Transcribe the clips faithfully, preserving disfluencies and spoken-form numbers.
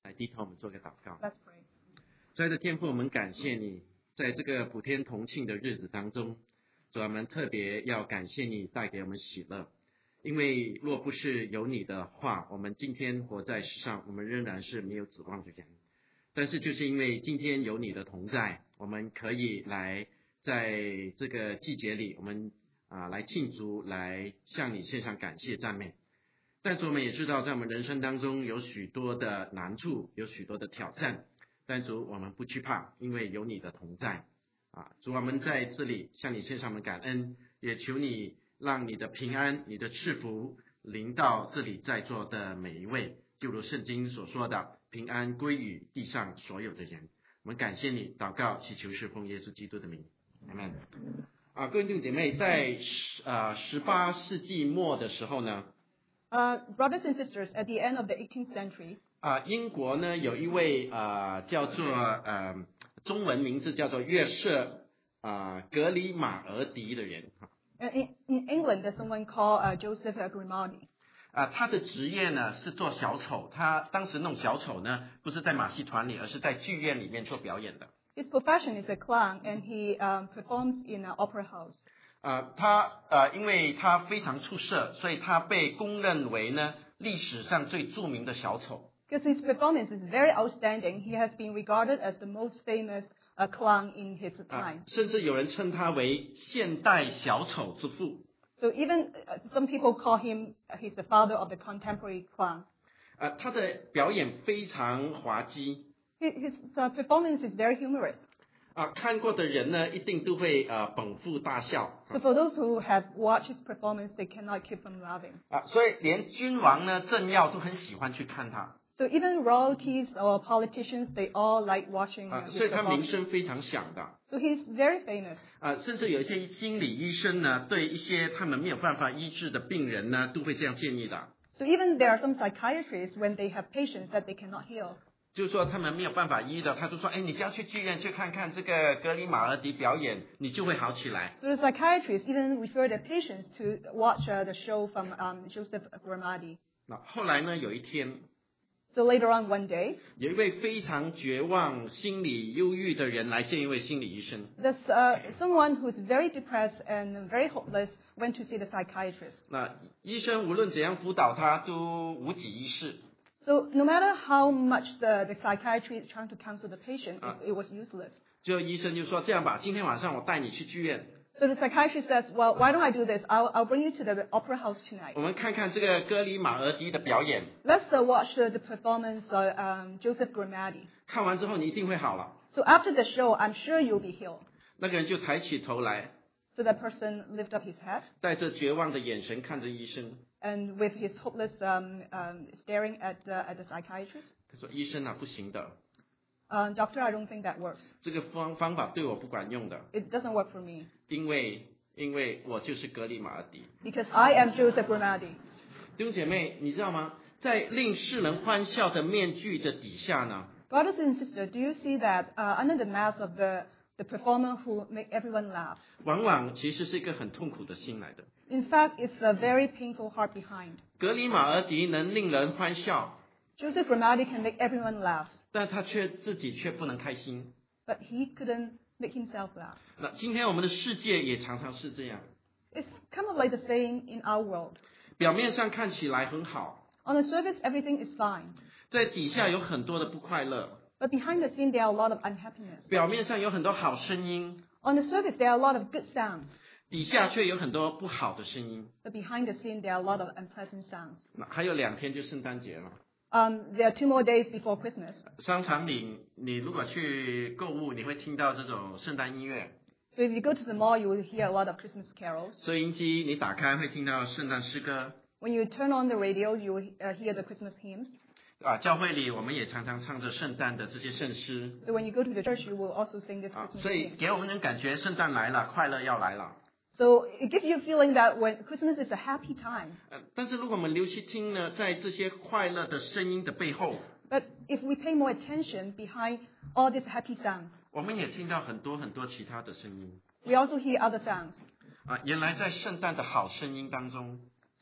来低头，我们做个祷告。 Let's pray. 亲爱的天父，我们感谢你，在这个普天同庆的日子当中，主，我们特别要感谢你带给我们喜乐，因为若不是有你的话，我们今天活在世上，我们仍然是没有指望的人。但是就是因为今天有你的同在，我们可以来在这个季节里，我们啊来庆祝，来向你献上感谢赞美。但是我们也知道，在我们人生当中有许多的难处，有许多的挑战，但主我们不惧怕，因为有你的同在啊！主，我们在这里向你献上我们感恩，也求你让你的平安、你的赐福临到这里在座的每一位，就如圣经所说的，平安归于地上所有的人。我们感谢你，祷告祈求是奉耶稣基督的名，阿们。啊，各位弟兄姐妹，在啊十八世纪末的时候呢， Uh, brothers and sisters, at the end of the eighteenth century, 啊，英国呢有一位啊叫做呃中文名字叫做约瑟啊格里马尔迪的人 uh, in, in England, there's someone called uh, Joseph Grimaldi. 啊，他的职业呢是做小丑，他当时弄小丑呢不是在马戏团里，而是在剧院里面做表演的。 His profession is a clown, and he um, performs in an opera house. 啊，他呃因为他非常出色，所以他被公认为呢历史上最著名的小丑。 Because his performance is very outstanding, he has been regarded as the most famous uh, clown in his 啊 time. 甚至有人称他为现代小丑之父。 So even uh, some people call him, uh, he's the father of the contemporary clown. 啊，他的表演非常滑稽。 His, his uh, performance is very humorous. 啊，看过的人呢，一定都会呃捧腹大笑。 So for those who have watched his performance, they cannot keep from laughing. 啊，所以连君王呢、政要都很喜欢去看他。 So even royalties or politicians, they all like watching 啊， uh, 所以 his 他名 performance. 声非常响的。 So he's very famous. 啊，甚至有一些心理医生呢，对一些他们没有办法医治的病人呢，都会这样建议的。 So even there are some psychiatrists, when they have patients that they cannot heal, 就是说他们没有办法医的，他就说，哎，你只要去剧院去看看这个格里马尔迪表演，你就会好起来。 so the psychiatrists even refer their patients to watch uh, the show from um, Joseph Grimaldi. 那后来呢，有一天， So later on one day, 有一位非常绝望、心理忧郁的人来见一位心理医生。 there's uh, someone who's very depressed and very hopeless went to see the psychiatrist. 那医生无论怎样辅导他，都无济于事。 So no matter how much the, the psychiatrist is trying to counsel the patient, Ah. it, it was useless. 最后医生就说：“这样吧，今天晚上我带你去剧院， So the psychiatrist says, well, why don't I do this? I'll, I'll bring you to the opera house tonight. 我们看看这个格里马尔迪的表演。 Let's uh, watch uh, the performance of um, Joseph Grimaldi. 看完之后你一定会好了。 So after the show, I'm sure you'll be healed. ” 那个人就抬起头来， So that person lifted up his head 带着绝望的眼神看着医生。 and with his hopeless um, um, staring at the, at the psychiatrist. 他说：“医生啊，不行的， Uh, Doctor, I don't think that works. 这个方方法对我不管用的， It doesn't work for me 因为因为我就是格里马尔迪。” because I am Joseph Grimaldi. 弟兄姐妹，你知道吗？在令世人欢笑的面具的底下呢， Brothers and sisters, do you see that uh, under the mask of the, the performer who make everyone laugh? 往往其实是一个很痛苦的心来的。 In fact, it's a very painful heart behind. 格里马尔迪能令人欢笑， Joseph Grimaldi can make everyone laugh, 但他却自己却不能开心。 but he couldn't make himself laugh. 那今天我们的世界也常常是这样， It's kind of like the same in our world. 表面上看起来很好， On the surface, everything is fine, 在底下有很多的不快乐， but behind the scene, there are a lot of unhappiness. 表面上有很多好声音， On the surface, there are a lot of good sounds, 底下却有很多不好的声音。 but behind the scene, there are a lot of unpleasant sounds. 那还有两天就圣诞节了， Um, there are two more days before Christmas. 商场里你如果去购物，你会听到这种圣诞音乐。 So if you go to the mall, you will hear a lot of Christmas carols. 收音机你打开会听到圣诞诗歌。 When you turn on the radio, you will uh, hear the Christmas hymns. 啊，教会里我们也常常唱着圣诞的这些圣诗 So when you go to the church, you will also sing this 啊， Christmas 所以 hymn. 给我们人感觉圣诞来了，快乐要来了。 So it gives you a feeling that when Christmas is a happy time. 呃，但是如果我们留心听呢，在这些快乐的声音的背后， But if we pay more attention behind all these happy sounds, 我们也听到很多很多其他的声音 we also hear other sounds. 啊。原来在圣诞的好声音当中，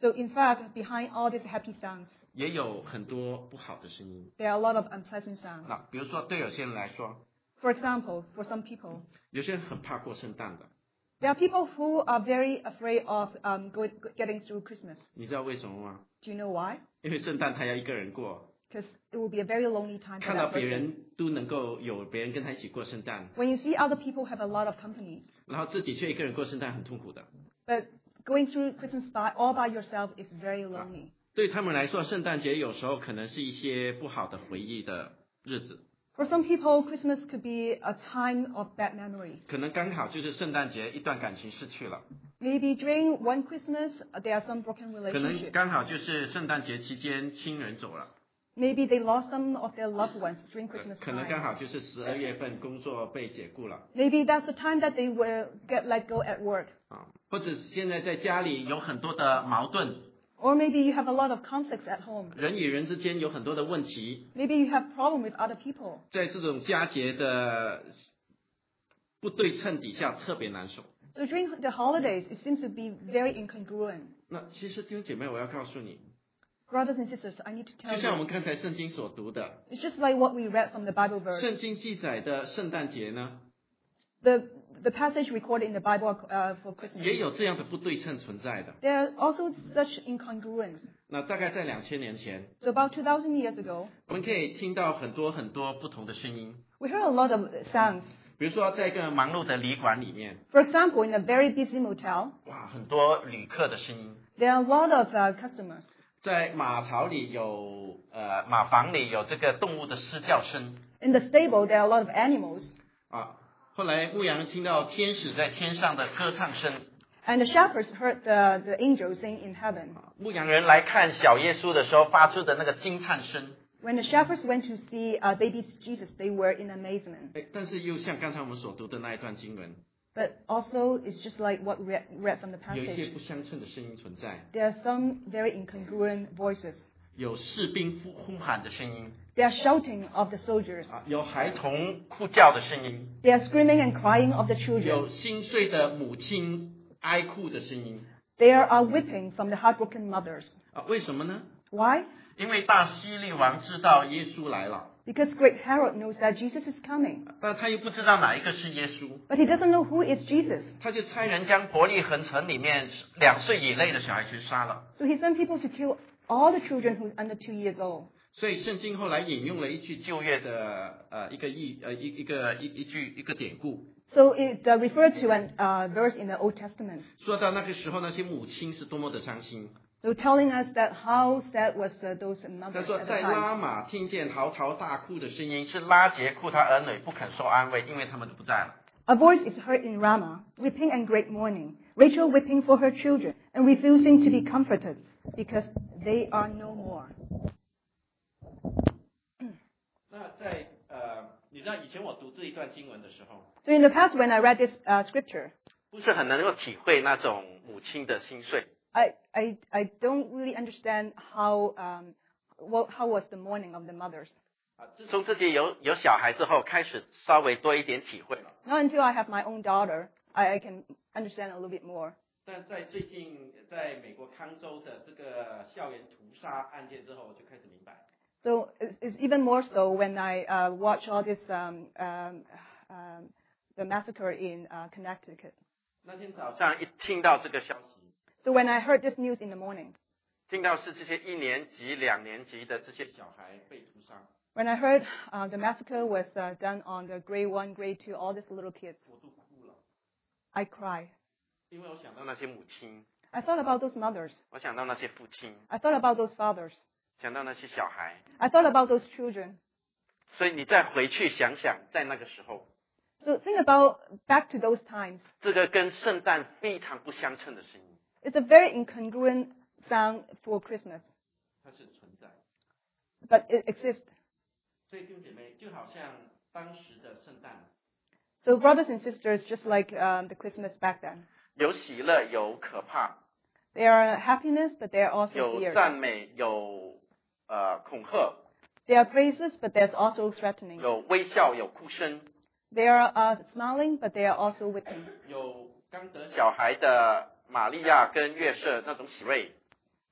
So in fact, behind all these happy sounds, 也有很多不好的声音。 there are a lot of unpleasant sounds. 那比如说，对有些人来说， For example, for some people, 有些人很怕过圣诞的， there are people who are very afraid of um, go, getting through Christmas. 你知道为什么吗？ Do you know why? 因为圣诞他要一个人过， Because it will be a very lonely time for 看到 that 别 person. 人都能够有别人跟他一起过圣诞， When you see other people have a lot of company, 然后自己却一个人过圣诞，很痛苦的。 but going through Christmas by all by yourself is very lonely. 对他们来说，圣诞节有时候可能是一些不好的回忆的日子， For some people, Christmas could be a time of bad memories. 可能刚好就是圣诞节一段感情失去了， Maybe during one Christmas, uh, there are some broken 可能 relationships. 刚好就是圣诞节期间亲人走了， Maybe they lost some of their loved ones during Christmas 可能刚 time. 好就是十二月份工作被解雇了 Maybe that's the time that they will get let go at work. 啊，或者现在在家里有很多的矛盾， Or maybe you have a lot of conflicts at home. 人与人之间有很多的问题， Maybe you have problem with other people. 在这种佳节的不对称底下特别难受。 So during the holidays, it seems to be very incongruent. 那其实弟兄姐妹，我要告诉你， Brothers and sisters, I need to 就 tell 像我 you, 们刚才圣经所读的， it's just like what we read from the Bible verse. 圣经记载的圣诞节呢， The, the passage recorded in the Bible uh, for 也 Christmas. 有这样的不对称存在的。 There are also such incongruence. 那大概在两千年前， So about two thousand years ago, 我们可以听到很多很多不同的声音。 we heard a lot of sounds. 比如说，在一个忙碌的旅馆里面， For example, in a very busy motel, 哇，很多旅客的声音。 there are a lot of uh, customers. 在马槽里有呃马房里有这个动物的狮叫声 In the stable, there are a lot of animals. 啊。后来牧羊人听到天使在天上的歌唱声， And the shepherds heard the, the angels sing in heaven. 牧羊人来看小耶稣的时候发出的那个惊叹声。 When the shepherds went to see uh, baby Jesus, they were in amazement. 哎，但是又像刚才我们所读的那一段经文， But also, it's just like what we read, read from the 有一些 passage. 不相称的声音存在， There are some very incongruent voices. 有士兵呼呼喊的声音 They are shouting of the soldiers. 啊，有孩童哭叫的声音， They are screaming and crying of the 有 children. 心碎的母亲哀哭的声音 There are weeping from the heartbroken mothers. 啊。为什么呢？ Why? 因为大希律王知道耶稣来了， Because great Herod knows that Jesus is coming. 但他又不知道哪一个是耶稣， But he doesn't know who is Jesus. 他就差人将伯利恒城里面两岁以内的小孩全杀了。 So he sent people to kill all the children who's under two years old. 所以圣经后来引用了一句旧约的呃一个意呃一一个一一句一个典故， So it uh, referred to an uh, verse in the Old Testament. 说到那个时候那些母亲是多么的伤心。 So telling us that how sad was uh, those 他 mothers 说 at the 在 time. 拉玛听见嚎啕大哭的声音，是拉结哭他儿女不肯受安慰，因为他们都不在了。 A voice is heard in Ramah, weeping and great mourning, Rachel weeping for her children, and refusing to be comforted, because they are no more. 那在呃，你知道以前我读这一段经文的时候， So in the past, when I read this uh, scripture, 不是很能够体会那种母亲的心碎。 I, I, I don't really understand how, um, what, how was the mourning of the mothers. 啊，自从自己有有小孩之后，开始稍微多一点体会了。 Not until I have my own daughter, I, I can understand a little bit more. 但在最近在美国康州的这个校园屠杀案件之后，我就开始明白。 So it's, it's even more so when I uh, watch all this, um, um, um, the massacre in uh, Connecticut. 那天早上一听到这个消息， So when I heard this news in the morning, 听到是这些一年级、两年级的这些小孩被屠杀， when I heard uh, the massacre was uh, done on the grade one, grade two, all these little kids, 我都哭了， I cried. 因为我想到那些母亲， I thought about those mothers. 我想到那些父亲， I thought about those fathers. 想到那些小孩。 I thought about those children. 所以你再回去想想，在那个时候， So think about back to those times. 这个跟圣诞非常不相称的声音， It's a very incongruent sound for Christmas, 它是存在。 but it exists. 所以弟兄姐妹，就好像当时的圣诞， So brothers and sisters, just like um, the Christmas back then, 有喜乐，有可怕， there are happiness, but there are also 有 fears. 赞美，有呃恐吓， There are praises, but there's also threatening. 有微笑，有哭声， They are uh, smiling, but they are also weeping. 有刚得小孩的玛利亚跟约瑟那种喜悦，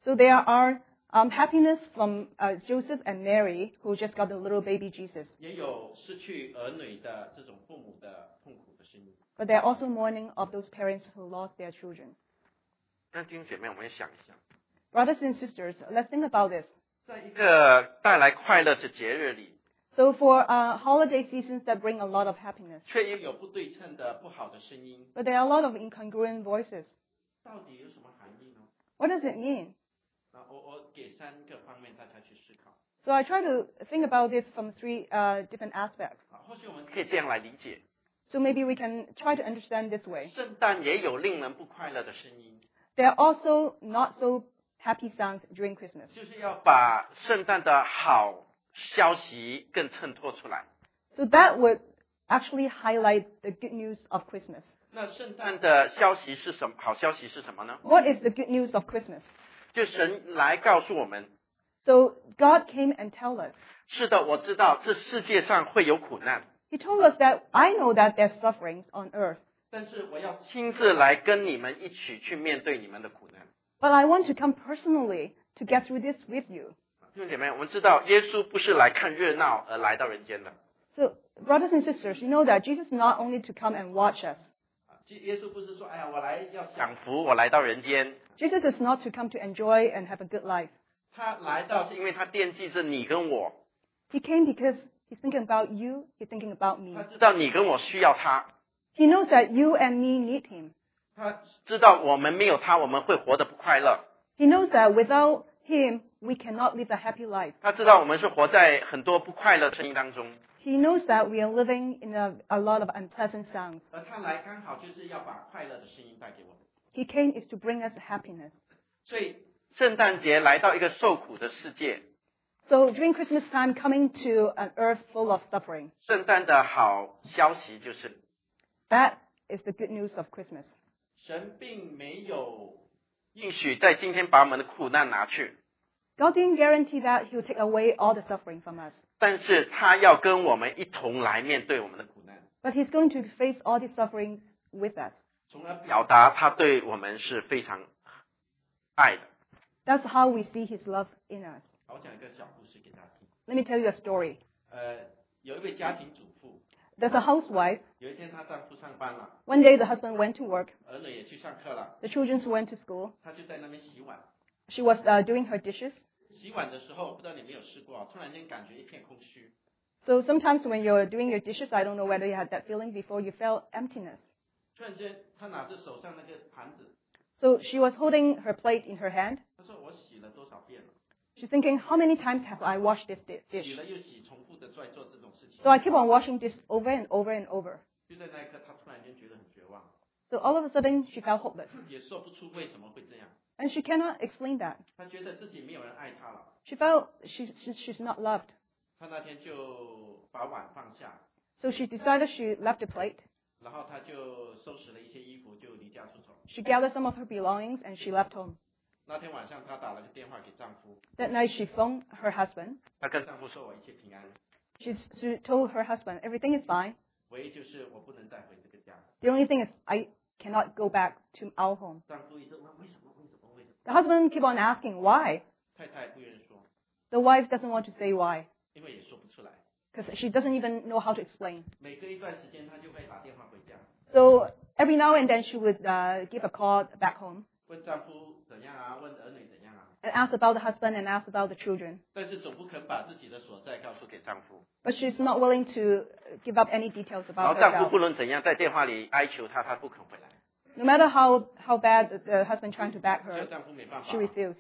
So there are um, happiness from uh, Joseph and Mary, who just got the little baby Jesus. 也有失去儿女的这种父母的痛苦的声音。 But there are also mourning of those parents who lost their children. 那弟兄姐妹，我们想一想， Brothers and sisters, let's think about this. 在一个带来快乐的节日里， So for uh, holiday seasons that bring a lot of happiness, 却也有不对称的不好的声音， but there are a lot of incongruent voices. 到底有什么含义呢？ What does it mean? 那我我给三个方面大家去思考。 So I try to think about this from three uh, different aspects. 啊，或许我们可以这样来理解： So maybe we can try to understand this way. 圣诞也有令人不快乐的声音， There are also not so happy sounds during Christmas. 就是要把圣诞的好消息更衬托出来。 So that would actually highlight the good news of Christmas. 那圣诞的消息是什么？好消息是什么呢？ What is the good news of Christmas? 就神来告诉我们： So God came and told us. 是的，我知道这世界上会有苦难， He told us that I know that there's sufferings on earth, 但是我要亲自来跟你们一起去面对你们的苦难。 but I want to come personally to get through this with you. 弟兄姐妹，我们知道耶稣不是来看热闹而来到人间的， So brothers and sisters, you know that Jesus is not only to come and watch us. 啊耶稣不是说，哎呀，我来要享享福，我来到人间。 Jesus is not to come to enjoy and have a good life. 他来到是因为他惦记着你跟我， He came because he's thinking about you, he's thinking about me. 他知道你跟我需要他， He knows that you and me need him. 他知道我们没有他，我们会活得不快乐。 He knows that without him, we cannot live a happy life. 他知道我们是活在很多不快乐的声音当中。 He knows that we are living in a, a lot of unpleasant sounds. 而他来刚好就是要把快乐的声音带给我们。 He came is to bring us happiness. 所以圣诞节来到一个受苦的世界， So during Christmas time, coming to an earth full of suffering, 圣诞的好消息就是， that is the good news of Christmas. 神并没有应许在今天把我们的苦难拿去， God didn't guarantee that He will take away all the suffering from us, 但是他要跟我们一同来面对我们的苦难， but He's going to face all these sufferings with us. 从而表达他对我们是非常爱的。 That's how we see His love in us. 好，我讲一个小故事给大家听。 Let me tell you a story. 呃，有一位家庭主妇， There's a housewife. 有一天她丈夫上班了， One day the husband went to work. 儿女也去上课了， The children went to school. 她就在那边洗碗。 She was uh, doing her dishes. 洗碗的时候，不知道你有没有试过啊？突然间感觉一片空虚， So sometimes when you're doing your dishes, I don't know whether you had that feeling before, you felt emptiness. 突然间她拿着手上那个盘子， So she was holding her plate in her hand. 她说我洗了多少遍了？ She's thinking, how many times have I washed this di- 洗 dish? 了又洗，重复的在做这种事情。 So I keep on washing this over and over and over. 就在那一刻，她突然间觉得很绝望， So all of a sudden, she felt hopeless. 也说不出为什么会这样。 And she cannot explain that. 她觉得自己没有人爱她了。 She felt she's, she's, she's not loved. 她那天就把碗放下， So she decided she left the plate. 然后她就收拾了一些衣服，就离家出走。 She gathered some of her belongings and she left home. 那天晚上，她打了个电话给丈夫， That night, she phoned her husband. 他跟丈夫说我一切平安， She's, she told her husband, everything is fine. 唯一就是我不能再回这个家。 The only thing is I cannot go back to our home. 丈夫一直问为什么为什么为什么， The husband keep on asking why. 太太不愿意说， The wife doesn't want to say why 因为也说不出来。 because she doesn't even know how to explain. 每隔一段时间，她就会打电话回家， So every now and then she would uh, give a call back home 问丈夫怎样啊，问儿女怎样啊， and ask about the husband and ask about the children. 但是总不肯把自己的所在告诉给丈夫。 But she's not willing to give up any details 然 about 后丈夫 herself. 不论怎样在电话里哀求他，他不肯回来。 No matter how, how bad the- the husband trying to back 这 her, 丈夫没办法 she，refused.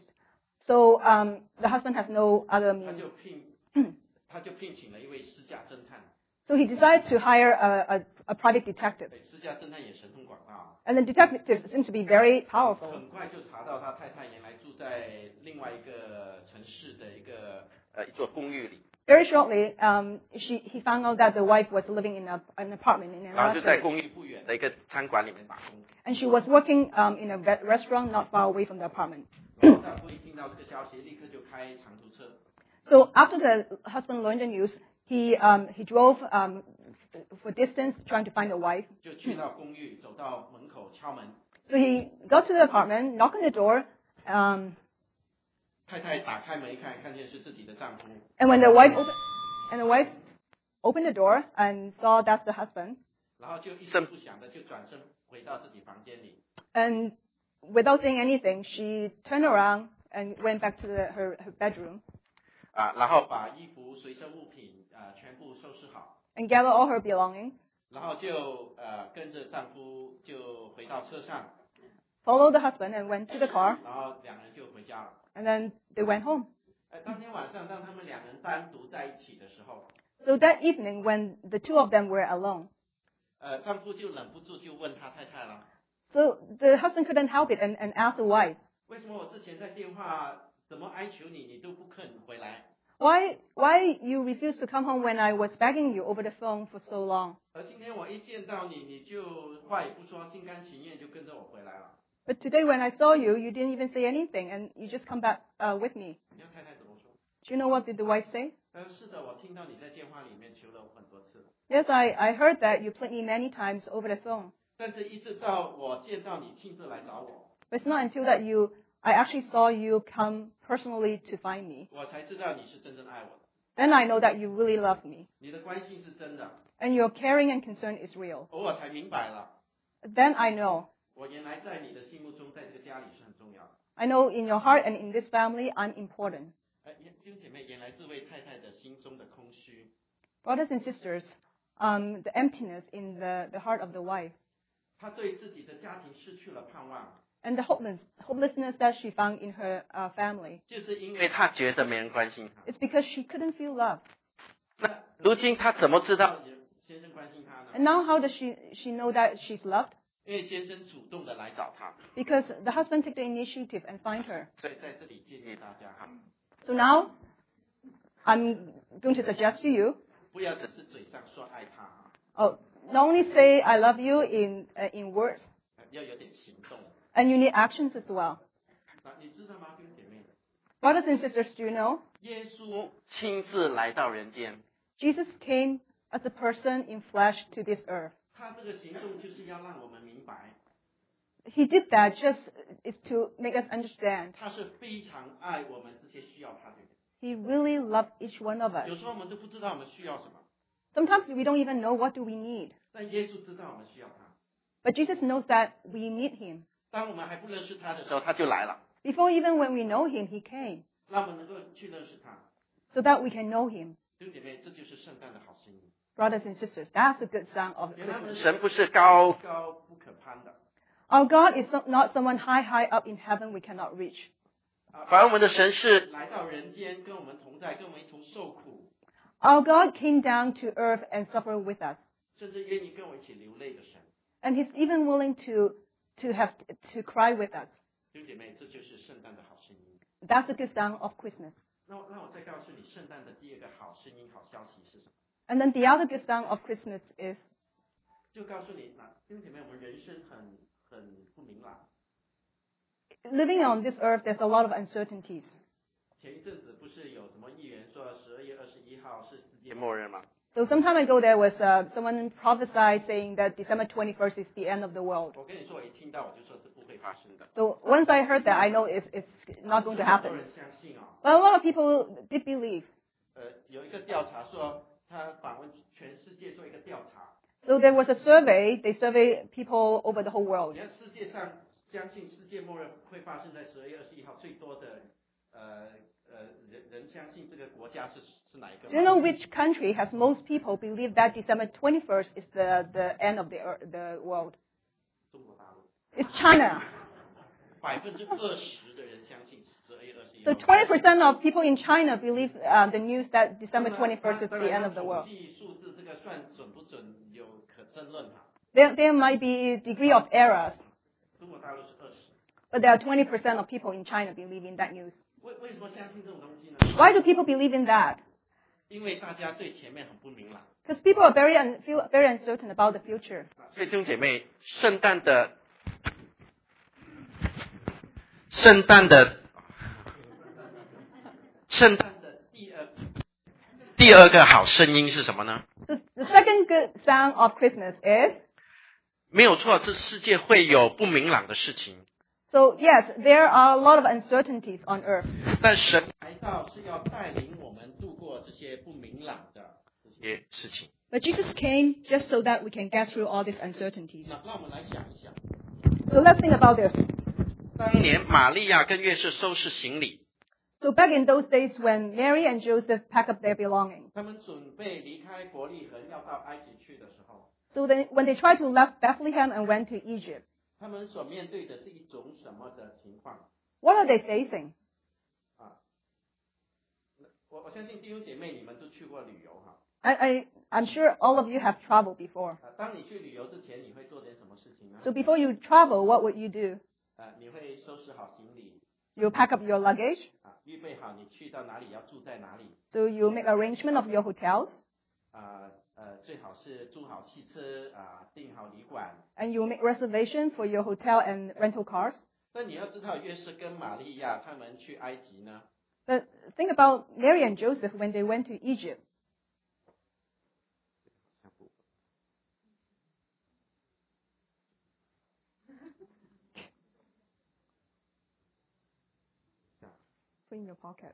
So um, the husband has no other 他 means. 就聘他就聘请了一位私家侦探。 So he decided to hire a, a, a private detective. 对，私家侦探也神通广大啊， And the detective seems to be very powerful. 很快就查到他太太原来住在另外一个城市的一个呃，一座公寓里， Very shortly, um, she, he found out that the wife was living in a, an apartment in 然后 another 就在 city. 公寓不远的一个餐馆里面打工。 And she was working um, in a re- restaurant not far away from the apartment. 然后丈夫一听到这个消息，立刻就开长途车， So after the husband learned the news, he, um, he drove um, for distance trying to find the wife. 就去到公寓，走到门口敲门， So he got to the apartment, knocked on the door, um, 太太打开门一看，看见是自己的丈夫， And when the wife opened, and the wife opened the door and saw that's the husband, 然后就一声不响的就转身回到自己房间里， and without saying anything, she turned around and went back to the, her, her bedroom 啊，然后把衣服、随身物品啊全部收拾好， and gathered all her belongings, 然后就呃跟着丈夫就回到车上， followed the husband and went to the car, 然后两人就回家了。 and then they went home. 呃，当天晚上当他们两人单独在一起的时候， So that evening, when the two of them were alone, 呃，丈夫就忍不住就问他太太了， so the husband couldn't help it and, and asked the wife, 为什么我之前在电话怎么哀求你，你都不肯回来？ why, why you refused to come home when I was begging you over the phone for so long? 而今天我一见到你，你就话也不说，心甘情愿就跟着我回来了。 But today when I saw you, you didn't even say anything and you just come back uh, with me. 你看太太怎么说？ Do you know what did the wife say? 呃，是的，我听到你在电话里面求了我很多次， Yes, I, I heard that you played me many times over the phone. 但是一直到我见到你亲自来找我， But it's not until that you, I actually saw you come personally to find me. 我才知道你是真正爱我的， Then I know that you really love me. 你的关心是真的， And your caring and concern is real. 我才明白了， Then I know. 我原来在你的心目中，在这个家里是很重要的。 I know in your heart and in this family, I'm important. 呃，弟兄姐妹，原来这位太太的心中的空虚， Brothers and sisters, um, the emptiness in the, the heart of the wife 她对自己的家庭失去了盼望， and the hopeless, hopelessness that she found in her uh, family, 就是因为她觉得没人关心她。 it's because she couldn't feel love. 那如今她怎么知道？ 先生关心她呢？ And now how does she, she know that she's loved? 因为先生主动的来找她， Because the husband took the initiative and find her. 所以在这里建议大家哈， So now, I'm going to suggest to you, 不要只是嘴上说爱她啊， oh, not only say I love you in, uh, in words, 呃要有点行动。 and you need actions as well. 那你知道吗，弟兄姐妹？ Brothers and sisters, do you know? 耶稣亲自来到人间， Jesus came as a person in flesh to this earth. 他这个行动就是要让我们明白， He did that just is to make us understand. 他是非常爱我们这些需要他的人。 He really loved each one of us. 有时候我们都不知道我们需要什么， Sometimes we don't even know what do we need. 但耶稣知道我们需要他。 But Jesus knows that we need him. 当我们还不认识他的时候， 时候她就来了。 Before even when we know him, he came. 让我们能够去认识他。 So that we can know him. 弟兄姐妹，这就是圣诞的好声音。 Brothers and sisters, that's a good sign of 原来我们 Christmas. 神不是高高不可攀的， Our God is not- not someone high, high up in heaven we cannot reach. 啊， 反而我们的神是来到人间，跟我们同在，跟我们一同受苦， Our God came down to earth and suffered with us. 甚至愿意跟我一起流泪的神。 And he's even willing to, to have, to cry with us. 弟兄姐妹，这就是圣诞的好声音。 That's a good sign of Christmas. 那我那我再告诉你，圣诞的第二个好声音、好消息是什么？ And then the other good sign of Christmas is 就告诉你，那弟兄姐妹，我们人生很很不明朗。 living on this earth, there's a lot of uncertainties. 前一阵子不是有什么议员说十二月二十一号是世界夜末日？ 末日嘛。 So some time ago, there was uh, someone prophesied saying that December twenty-first is the end of the world. 我跟你说，我一听到我就说是不会发生的。 So once I heard that, I know it's, it's not going to 很多 happen. 人相信哦。 But a lot of people did believe. 呃，有一个调查说，他访问全世界做一个调查， So there was a survey. They surveyed people over the whole world. 你看世界上相信世界末日会发生在十二月二十一号最多的，呃呃人人相信这个国家是是哪一个 Do you know 吗？ which country has most people believe that December twenty-first is the, the end of the, ear- the world? 中国大陆， It's China. 百分之二十的人相信十二月二十一 So 号。 twenty percent of people in China believe uh, the news that December twenty-first is 当 the 然 end of the 统 world. 计数字这个算准不准有可争论哈。 There, there might be a degree of errors, 中国大陆是二十， but there are twenty percent of people in China believing that news. 为为什么相信这种东西呢？ Why do people believe in that? 因为大家对前面很不明朗。 Because people are very, un- feel very uncertain about the future. 所以弟兄姐妹，圣诞的圣诞的圣诞的第二， 第二个好声音是什么呢？ So the second good sound of Christmas is, 没有错，这世界会有不明朗的事情， So yes, there are a lot of uncertainties on earth. 但神来到是要带领我们度过这些不明朗的这些事情。 But Jesus came just so that we can get through all these uncertainties. 那让我们来想一想， So let's think about this. 当年玛利亚跟约瑟收拾行李， So back in those days when Mary and Joseph pack up their belongings. 他们准备离开伯利恒要到埃及去的时候， So then when they tried to left Bethlehem and went to Egypt, 他们所面对的是一种什么的情况 what are they facing? 啊？我我相信弟兄姐妹你们都去过旅游哈。 I, I, I'm sure all of you have traveled before. 啊，当你去旅游之前，你会做点什么事情呢？ So before you travel, what would you do? 啊，你会收拾好行李 You pack up your luggage. 啊，预备好你去到哪里要住在哪里 So you make arrangement of your hotels. 啊，呃，最好是租好汽车啊，订好旅馆。 And you make reservation for your hotel and rental cars. 但你要知道，约瑟跟玛利亚他们去埃及呢， But think about Mary and Joseph when they went to Egypt. ，Put in your pocket.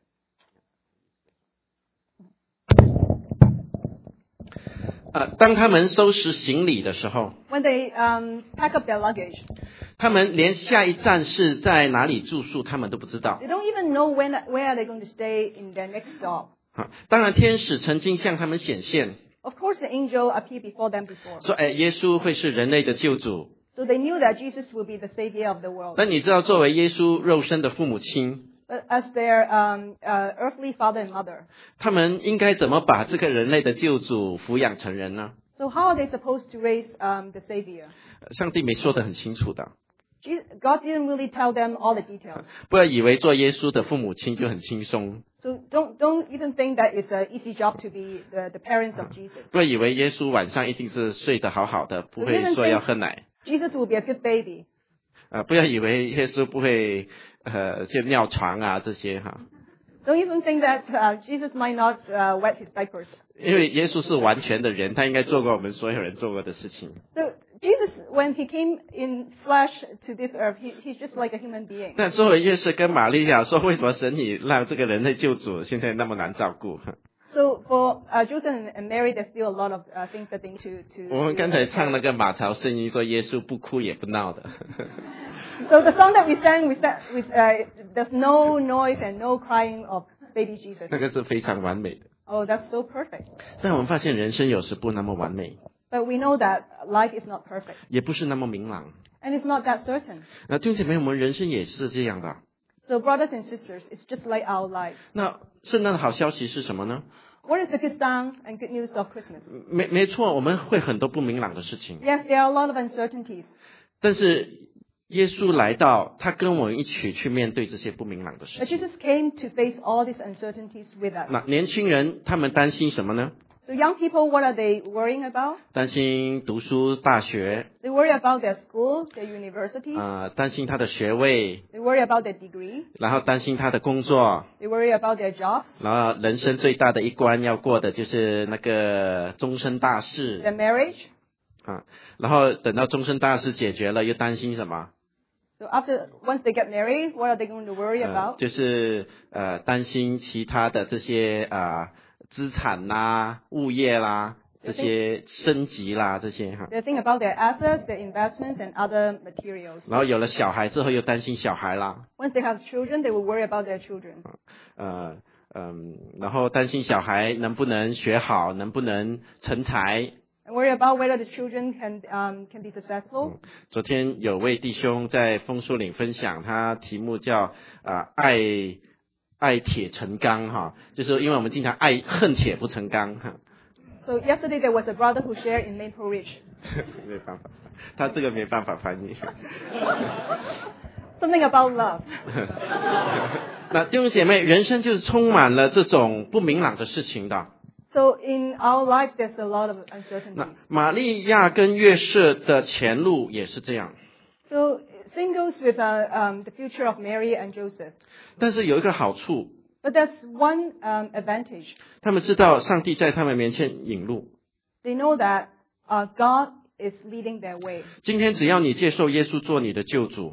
呃，当他们收拾行李的时候， When they um, pack up their luggage, 他们连下一站是在哪里住宿，他们都不知道。 they don't even know when, where are they going to stay in their next stop. 啊，当然，天使曾经向他们显现， Of course, the angel appeared before them before. 说：“哎，耶稣会是人类的救主。 So they knew that Jesus will be the savior of the ” world. 但你知道，作为耶稣肉身的父母亲， But as their um, uh, earthly father and mother, 他们应该怎么把这个人类的救主抚养成人呢？ so how are they supposed to raise um, the savior? 上帝没说得很清楚的， Jesus, God didn't really tell them all the details. 不要以为做耶稣的父母亲就很轻松， So don't don't even think that it's an easy job to be the, the parents of Jesus. 不要以为耶稣晚上一定是睡得好好的，不会说要喝奶。 Jesus will be a good baby. 呃，不要以为耶稣不会呃就尿床啊这些哈， Don't even think that uh, Jesus might not uh, wet his diapers. 因为耶稣是完全的人，他应该做过我们所有人做过的事情。 So Jesus, when he came in flesh to this earth, he, he's just like a human being. 但作为约瑟跟玛利亚说，为什么神你让这个人类救主现在那么难照顾？ So for uh, Joseph and, and Mary, there's still a lot of uh, things that they need to to. 我们刚才唱那 to 个马槽圣音说，耶稣不哭也不闹的。 So the song that we sang, we sang with uh, there's no noise and no crying of baby Jesus. 那个是非常完美的。 Oh, that's so perfect. 但我们发现人生有时不那么完美， But we know that life is not perfect, 也不是那么明朗。 and it's not that certain. 那弟兄姐妹，我们人生也是这样的。 So brothers and sisters, it's just like our lives. 那圣诞的好消息是什么呢？ What is the good sound and good news of Christmas? 没没错，我们会很多不明朗的事情， Yes, there are a lot of uncertainties. 但是耶稣来到，他跟我们一起去面对这些不明朗的事 But 情。 Jesus came to face all these uncertainties with us. 那年轻人他们担心什么呢？ So young people, what are they worrying about? 担心读书、大学， They worry about their school, their university. 呃，担心他的学位， They worry about their degree. 然后担心他的工作， They worry about their jobs, 然后人生最大的一关要过的就是那个终身大事 their marriage. 啊。然后等到终身大事解决了，又担心什么？ So after, once they get married, what are they going to worry 呃， about? 就是呃担心其他的这些啊、呃、资产啦、物业啦、这些升级啦这些哈。 They think about their assets, their investments, and other materials. 然后有了小孩之后，又担心小孩啦， Once they have children, they will worry about their children. 呃嗯，然后担心小孩能不能学好，能不能成才。 And worry about whether the children can um, can be successful. 昨天有位弟兄在枫树岭分享，他题目叫啊、呃、爱爱铁成钢哈，就是因为我们经常爱恨铁不成钢哈。 So yesterday there was a brother who shared in Maple Ridge. 没办法，他这个没办法翻译。 Something about love. 那弟兄姐妹，人生就是充满了这种不明朗的事情的。 So in our life, there's a lot of 那 uncertainties. 玛利亚跟约瑟的前路也是这样， So same goes with uh, um, the future of Mary and Joseph. 但是有一个好处， But there's one um, advantage. 他们知道上帝在他们面前引路。 They know that uh, God is leading their way. 今天只要你接受耶稣做你的救主，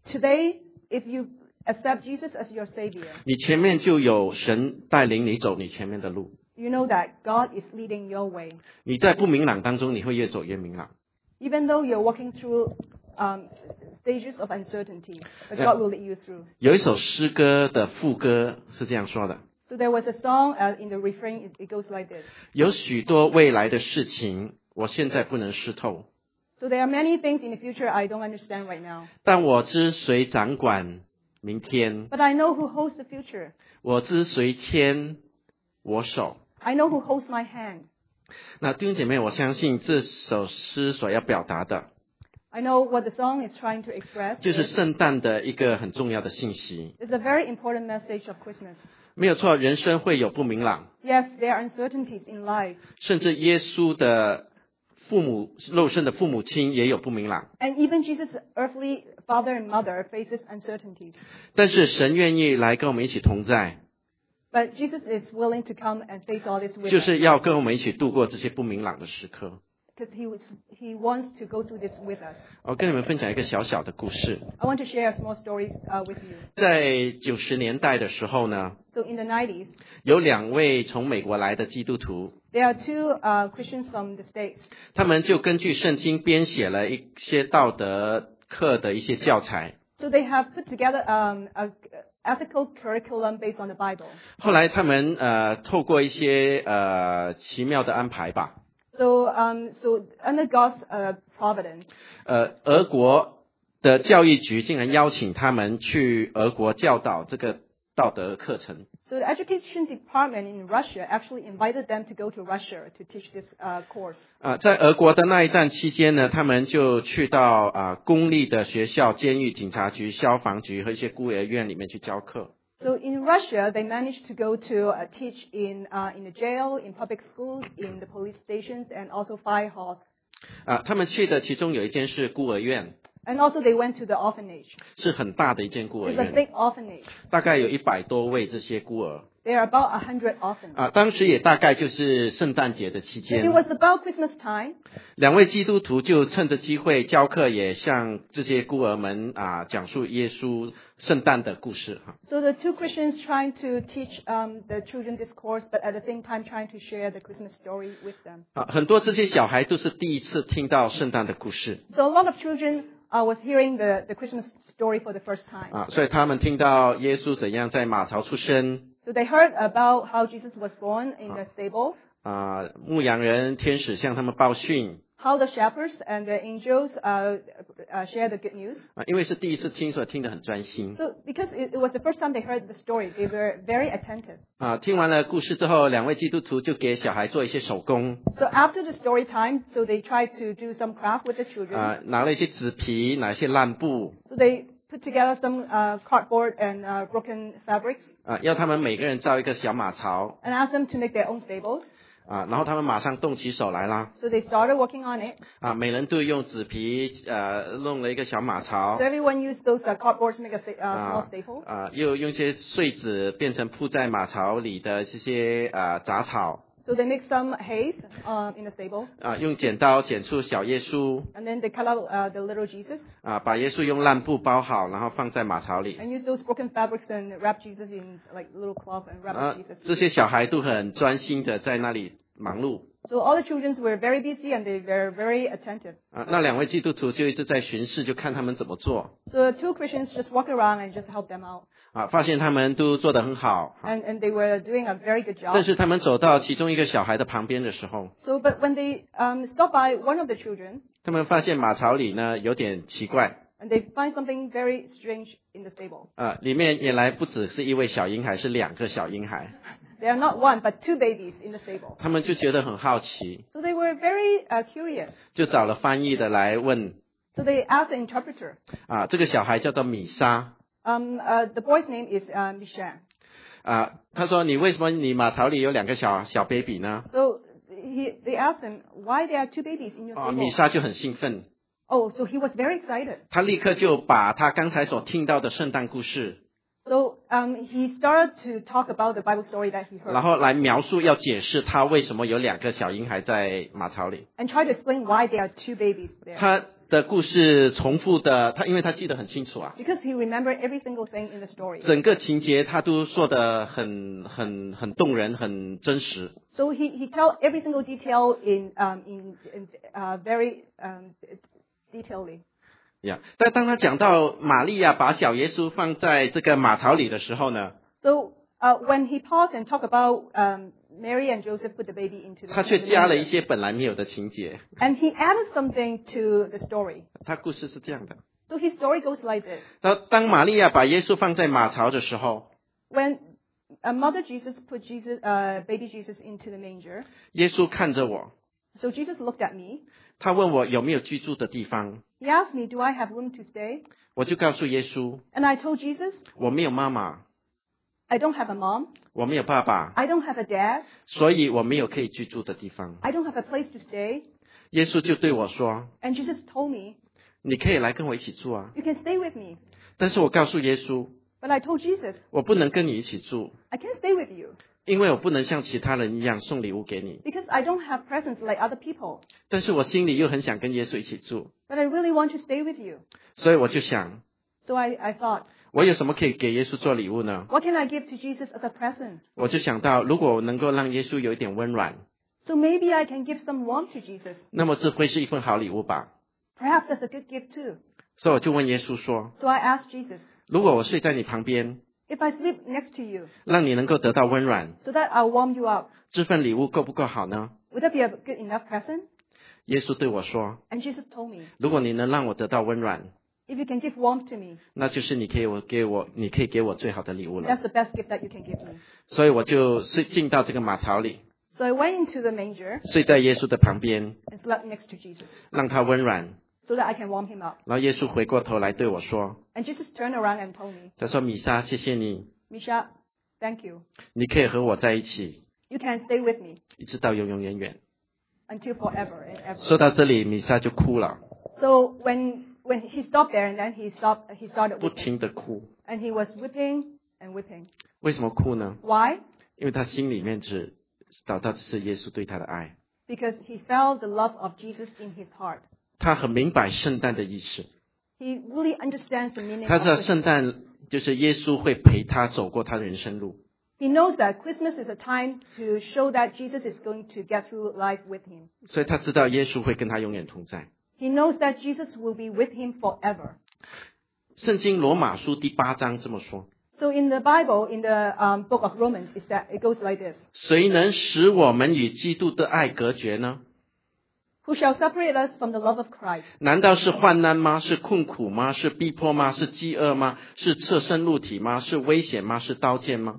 Today, if you accept Jesus as your Savior, 你前面就有神带领你走你前面的路。 you know that God is leading your way. 你在不明朗当中，你会越走越明朗。 Even though you're walking through um, stages of uncertainty, but Yeah. God will lead you through. 有一首诗歌的副歌是这样说的： So there was a song uh, in the refrain, it, it goes like this. 有许多未来的事情，我现在不能识透， So there are many things in the future I don't understand right now. 但我知谁掌管明天， But I know who holds the future. 我知谁牵我手。 I know who holds my hand. 那弟兄姐妹，我相信这首诗所要表达的， I know what the song is trying to express. 就是 is- 圣诞的一个很重要的信息。 It's a very important message of Christmas. 没有错，人生会有不明朗， Yes, there are uncertainties in life. 甚至耶稣的父母肉身的父母亲也有不明朗。 And even Jesus' earthly father and mother faces uncertainties. 但是神愿意来跟我们一起同在， But Jesus is willing to come and face all this with 就 us. 是要跟我们一起度过这些不明朗的时刻。 Because he, was, he wants to go through this with us. 我跟你们分享一个小小的故事。 I want to share small stories uh, with you. 在九十年代的时候呢， So in the nineties, 有两位从美国来的基督徒， there are two uh, Christians from the States. 他们就根据圣经编写了一些道德课的一些教材。 So they have put together um, an ethical curriculum based on the Bible. 后来他们呃透过一些呃奇妙的安排吧， So, um, so under God's uh, providence, 呃俄国的教育局竟然邀请他们去俄国教导这个道德课程。 so the education department in Russia actually invited them to go to Russia to teach this uh, course. 啊，在俄国的那一段期间呢，他们就去到啊公立的学校、监狱、警察局、消防局和一些孤儿院里面去教课。 So in Russia, they managed to go to uh, teach in uh, in the jail, in public schools, in the police stations, and also fire halls. 啊，他们去的其中有一间是孤儿院， And also they went to the orphanage. 是很大的一间孤儿 It's a 院， big orphanage. 大概有一百多位这些孤儿。 There are about a hundred orphans. 啊，当时也大概就是圣诞节的期 It 间， was about Christmas time. 两位基督徒就趁着机会教课，也向这些孤儿们啊讲述耶稣圣诞的故事哈。 So the two Christians trying to teach um, the children this course, but at the same time trying to share the Christmas story with them. 啊，很多这些小孩都是第一次听到圣诞的故事 So a lot of children uh, was hearing the, the Christmas story for the first time. 啊，所以他们听到耶稣怎样在马槽出生 So they heard about how Jesus was born in the stable, 啊，牧羊人、天使向他们报讯 how the shepherds and the angels uh, uh, share the good news. 啊，因为是第一次听，所以听得很专心 So because it, it was the first time they heard the story, they were very attentive. 啊。听完了故事之后，两位基督徒就给小孩做一些手工 So after the story time, so they tried to do some craft with the children. 啊，拿了一些纸皮，拿一些烂布 So they put together some uh, cardboard and uh, broken fabrics 啊，要他们每个人造一个小马槽 and asked them to make their own stables. 啊，然后他们马上动起手来啦 So they started working on it. 啊，每人都用纸皮呃弄了一个小马槽 So everyone used those uh, cardboards to make a sta- uh, small 啊 staple. 啊，又用一些碎纸变成铺在马槽里的这些啊杂草 So they make some hay um, in the stable. 啊，用剪刀剪出小耶稣 And then they cut out uh, the little Jesus 啊，把耶稣用烂布包好，然后放在马槽里 and use those broken fabrics and wrap Jesus in like little cloth and wrap 啊 Jesus. 这些小孩都很专心的在那里忙碌 So all the children were very busy and they were very attentive. 啊，那两位基督徒就一直在巡视，就看他们怎么做 So the two Christians just walk around and just help them out. 啊，发现他们都做得很好。 And, and they were doing a very good 但 job. 是他们走到其中一个小孩的旁边的时候， So, but when they um, stopped by one of the children, 他们发现马槽里呢有点奇怪 and they find something very strange in the stable. 啊，里面原来不只是一位小婴孩，是两个小婴孩， There are not one, but two babies in the stable. 他们就觉得很好奇， So they were very uh, curious. 就找了翻译的来问 So they asked the interpreter. 啊，这个小孩叫做米莎 Um, uh, the boy's name is uh, Mishan. 啊，他说你为什么你马槽里有两个小小 baby 呢？ So he, they asked him, why there are two babies in your 啊， stable? 米莎就很兴奋， Oh, so he was very excited. 他立刻就把他刚才所听到的圣诞故事， So um, he started to talk about the Bible story that he 然 heard 后来描述要解释他为什么有两个小婴孩在马槽里。 and try to explain why there are two babies there. 他的故事重复的，他因为他记得很清楚啊， Because he remembered every single thing in the story. 整个情节他都说的很很很动人，很真实。 So he, he told every single detail in, um, in, in uh, very um, detailedly. 呀、yeah. 但当他讲到玛利亚把小耶稣放在这个马槽里的时候呢， So uh, when he paused and talked about um, Mary and Joseph put the baby into the, 他却 into the 加了一 manger, 些本来没有的情节。 and he added something to the story. 他故事是这样的： So his story goes like this. 当当玛利亚把耶稣放在马槽的时候， When uh, Mother Jesus put Jesus, uh, baby Jesus into the manger, 耶稣看着我， so Jesus looked at me. 他问我有没有居住的地方， He asked me, do I have room to stay? 我就告诉耶稣， And I told Jesus, 我没有妈妈， I don't have a mom. 我没有爸爸， I don't have a dad. 所以我没有可以居住的地方。 I don't have a place to stay. 耶稣就对我说， And Jesus told me, 你可以来跟我一起住啊。 you can stay with me. 但是我告诉耶稣， But I told Jesus, 我不能跟你一起住， I can't stay with you 因为我不能像其他人一样送礼物给你。 because I don't have presents like other people. 但是我心里又很想跟耶稣一起住， But I really want to stay with you. 所以我就想， So I, I thought, 我有什么可以给耶稣做礼物呢？ what can I give to Jesus as a present? 我就想到，如果我能够让耶稣有一点温暖， So maybe I can give some warmth to Jesus. 那么这会是一份好礼物吧。 Perhaps that's a good gift too. 所以我就问耶稣说， So I asked Jesus, 如果我睡在你旁边， if I sleep next to you 让你能够得到温暖， so that I'll warm you up, 这份礼物够不够好呢？ would that be a good enough present? 耶稣对我说， And Jesus told me, 如果你能让我得到温暖， if you can give warmth to me, 那就是你可以我给我你可以给我最好的礼物了。 that's the best gift that you can give me. 所以我就睡进到这个马槽里， So I went into the manger 睡在耶稣的旁边， and slept next to Jesus 让他温暖。 so that I can warm him up. 然后耶稣回过头来对我说， And Jesus turned around and told me, 他说米莎，谢谢你， Misha, thank you. 你可以和我在一起， You can stay with me 一直到永永远远。 until forever and ever. 说到这里，米莎就哭了， So when when he stopped there and then he stopped, he started 不 weeping. 停的哭。 And he was weeping and weeping. 为什么哭呢？ Why? 因为他心里面只找到的是耶稣对他的爱， Because he felt the love of Jesus in his heart. 他很明白圣诞的意思， He really understands the meaning 他 of 知道 Christmas. 圣诞就是耶稣会陪他走过他的人生路。 He knows that Christmas is a time to show that Jesus is going to get through life with him. 所以他知道耶稣会跟他永远同在。 He knows that Jesus will be with him forever. 圣经罗马书第八章这么说： So in the Bible, in the um, book of Romans, is that it goes like this: 谁能使我们与基督的爱隔绝呢？ Who shall separate us from the love of Christ? 难道是患难吗？是困苦吗？是逼迫吗？是饥饿吗？是侧身露体吗？是危险吗？是刀剑吗？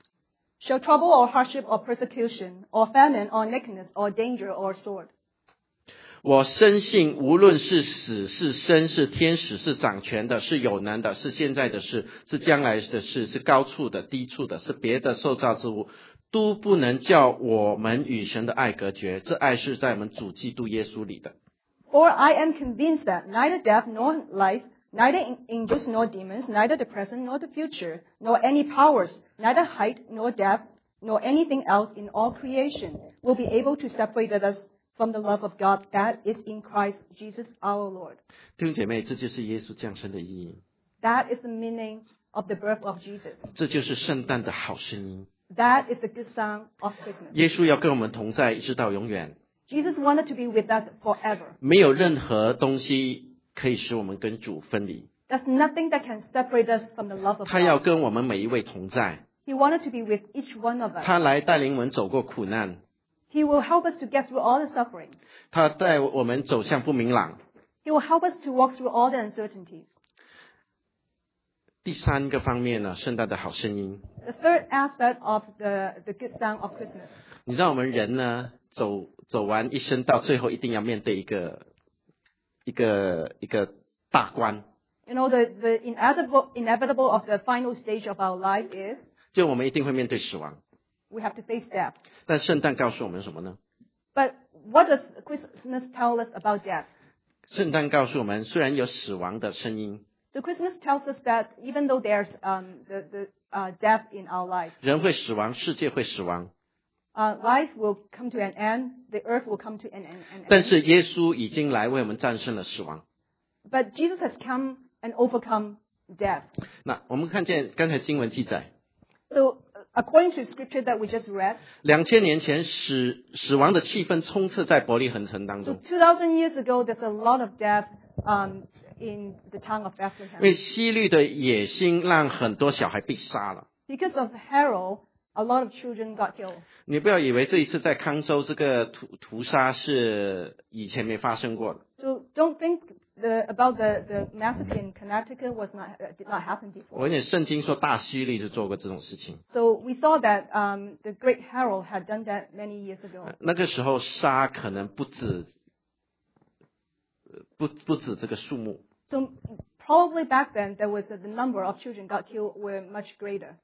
Shall trouble or hardship or persecution or famine or nakedness or danger or sword? 我深信，无论是死是生，是天使，是掌权的，是有能的，是现在的事，是将来的事，是高处的、低处的，是别的受造之物，都不能叫我们与神的爱隔绝。这爱是在我们主基督耶稣里的。 For I am convinced that neither death nor life, neither angels nor demons, neither the present nor the future, nor any powers, neither height nor depth, nor anything else in all creation will be able to separate us from the love of God that is in Christ Jesus our Lord. 弟兄姐妹，这就是耶稣降生的意义， That is the meaning of the birth of Jesus. 这就是圣诞的好声音。 That is the good sound of Christmas. 耶稣要跟我们同在，一直到永远。 Jesus wanted to be with us forever. 没有任何东西可以使我们跟主分离， There's nothing that can separate us from the love of 他要 God. 跟我们每一位同在， He wanted to be with each one of us. 他来带领我们走过苦难， He will help us to get through all the suffering. 他带我们走向不明朗。 He will help us to walk through all the uncertainties. 第三个方面呢，圣诞的好声音。 The third aspect of the, the good sound of Christmas. 你知道我们人呢，走走完一生，到最后一定要面对一个一个一个大关， You know, the, the inevitable, inevitable of the final stage of our life is 就我们一定会面对死亡。 we have to face death. 但圣诞告诉我们什么呢？ But what does Christmas tell us about death? 圣诞告诉我们，虽然有死亡的声音， So Christmas tells us that even though there's um, the, the uh, death in our life, 人会死亡，世界会死亡， uh, life will come to an end, the earth will come to an end. an 但 end. 是耶稣已经来为我们战胜了死亡。 But Jesus has come and overcome death. 那我们看见刚才经文记载， So, according to scripture that we just read, 两千年前死死亡的气氛充斥在伯利恒城当 so 中， two thousand years ago, there's a lot of death um, in the town of 因 Bethlehem. 为希律的野心让很多小孩被杀了。 Because of Herod, a lot of children got killed. 你不要以为这一次在康州这个屠屠杀是以前没发生过的， So don't think the, about the, the massacre in Connecticut was not, uh, did not happen 我 before. 跟你圣经说大希律就做过这种事情， So we saw that um, the great Herod had done that many years ago. 那个时候杀可能不止不不止这个数目。 So probably back then, there was uh, the number of children got killed were much greater.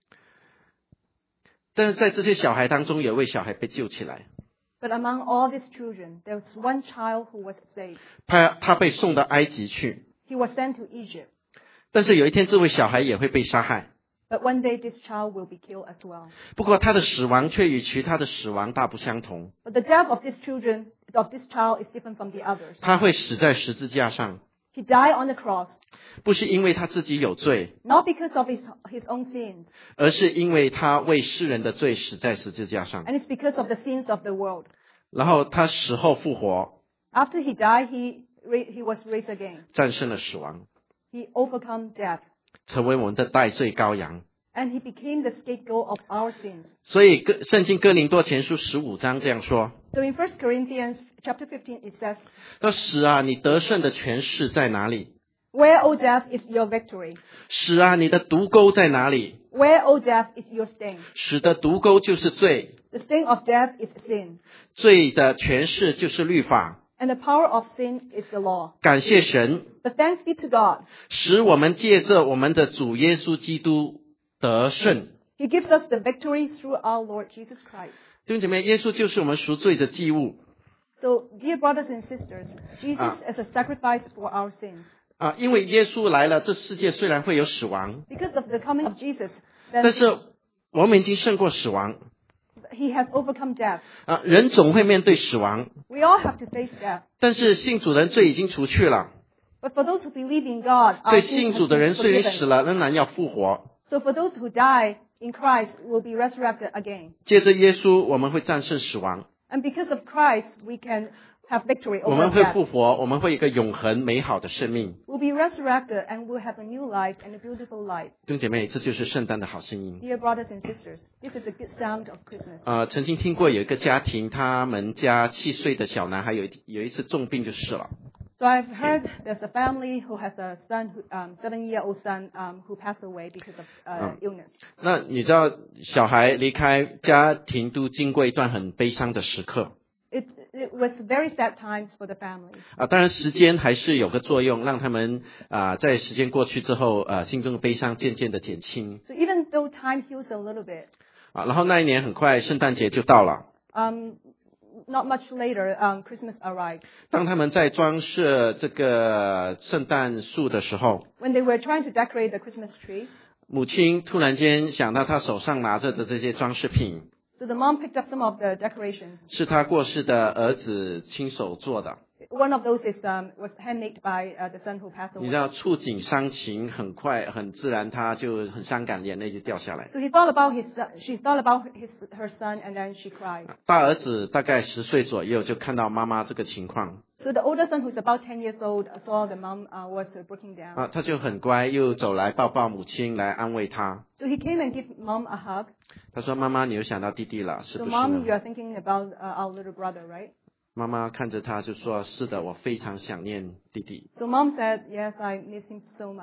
但是在这些小孩当中，有一位小孩被救起来， But among all these children, there was one child who was saved. 他他被送到埃及去， He was sent to Egypt. 但是有一天这位小孩也会被杀害。 But one day, this child will be killed as well. 不过他的死亡却与其他的死亡大不相同， But the death of this children, of this child, is different from the others. 他会死在十字架上， He died on the cross, 不是因为他自己有罪， not because of his, his own sins, 而是因为他为世人的罪死在十字架上。 and it's because of the sins of the world. 然后他死后复活， After he died, he, ra- he was raised again. 战胜了死亡， He overcome death, 成为我们的代罪羔羊。 and he became the scapegoat of our sins. 所以哥圣经哥林多前书十五章这样说： So in First Corinthians chapter fifteen, it says, 说死啊，你得胜的权势在哪里？ Where, O death, is your victory? 死啊，你的毒钩在哪里？ Where, O death, is your sting? 死的毒钩就是罪， The sting of death is sin, 罪的权势就是律法。 and the power of sin is the law. 感谢神， But thanks be to God, 使我们借着我们的主耶稣基督得胜。 He gives us the victory through our Lord Jesus Christ. 弟兄姐妹，耶稣就是我们赎罪的祭物 So, dear brothers and sisters, Jesus Ah. is a sacrifice for our sins. 啊！因为耶稣来了，这世界虽然会有死亡， Because of the coming of Jesus, 但 then 是我们已经胜过死亡 He has overcome death. 啊！人总会面对死亡， We all have to face death. 但是信主人罪已经除去了， But for those who believe in God, 所 our 以 sins 信 have 主的 been 人虽然死 forgiven. 了，仍然要复活。 So for those who die in Christ, will be resurrected again. 借着耶稣，我们会战胜死亡， And because of Christ, we can have victory 我 over 们会 death. 复活，我们会有一个永恒美好的生命。 We'll be resurrected and we'll have a new life and a beautiful life. 弟兄姐妹，这就是圣诞的好声音。 Dear brothers and sisters, this is the good sound of Christmas. 呃，曾经听过有一个家庭，他们家七岁的小男孩有一有一次重病就死了。 So I've heard there's a family who has a son, who, um, seven-year-old son, um, who passed away because of uh, illness. 那你知道，小孩离开家庭都经过一段很悲伤的时刻 It, it was very sad times for the family. 啊。当然，时间还是有个作用，让他们啊，在时间过去之后，呃，心中的悲伤渐渐的减轻 So even though time heals a little bit, 啊。然后那一年很快，圣诞节就到了。 um, not much later, um, Christmas arrived. 当他们在装饰这个圣诞树的时候， When they were trying to decorate the Christmas tree, 母亲突然间想到，她手上拿着的这些装饰品 so the mom picked up some of the decorations. 是她过世的儿子亲手做的。 One of those is um, was handmade by uh, the son who passed 你 away. 知道，触景伤情，很快很自然，他就很伤感，眼泪就掉下来。 So he thought about his son, she thought about his her son, and then she cried. 大儿子大概十岁左右，就看到妈妈这个情况 So the older son, who's about ten years old, saw the mom uh, was uh, breaking down. 啊，他就很乖，又走来抱抱母亲来安慰她。 So he came and gave mom a hug. 他说：“妈妈，你又想到弟弟了，是 So 不是 mom, you 呢 are thinking about uh, our little brother, right?？” 妈妈看着他就说：“是的，我非常想念弟弟。 So mom said, yes, I miss him so much. ”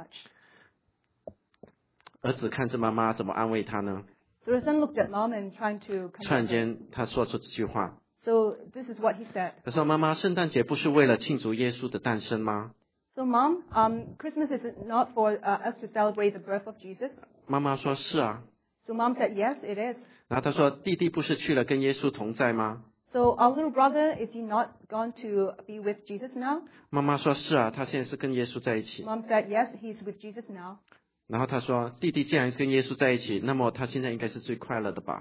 儿子看着妈妈，怎么安慰他呢？ So the son looked at mom and trying to 突然 comfort her. 间，他说出这句话 So this is what he said. 他说：“妈妈，圣诞节不是为了庆祝耶稣的诞生吗 So mom, um, Christmas is not for uh, us to celebrate the birth of Jesus?？” 妈妈说：“是啊。 So mom said, yes, it is. ” 然后他说：“弟弟不是去了跟耶稣同在吗 So our little brother, is he not gone to be with Jesus now?？” 妈妈说：“是啊，他现在是跟耶稣在一起。” Mom said, yes, he's with Jesus now. 然后他说：“弟弟既然是跟耶稣在一起，那么他现在应该是最快乐的吧 So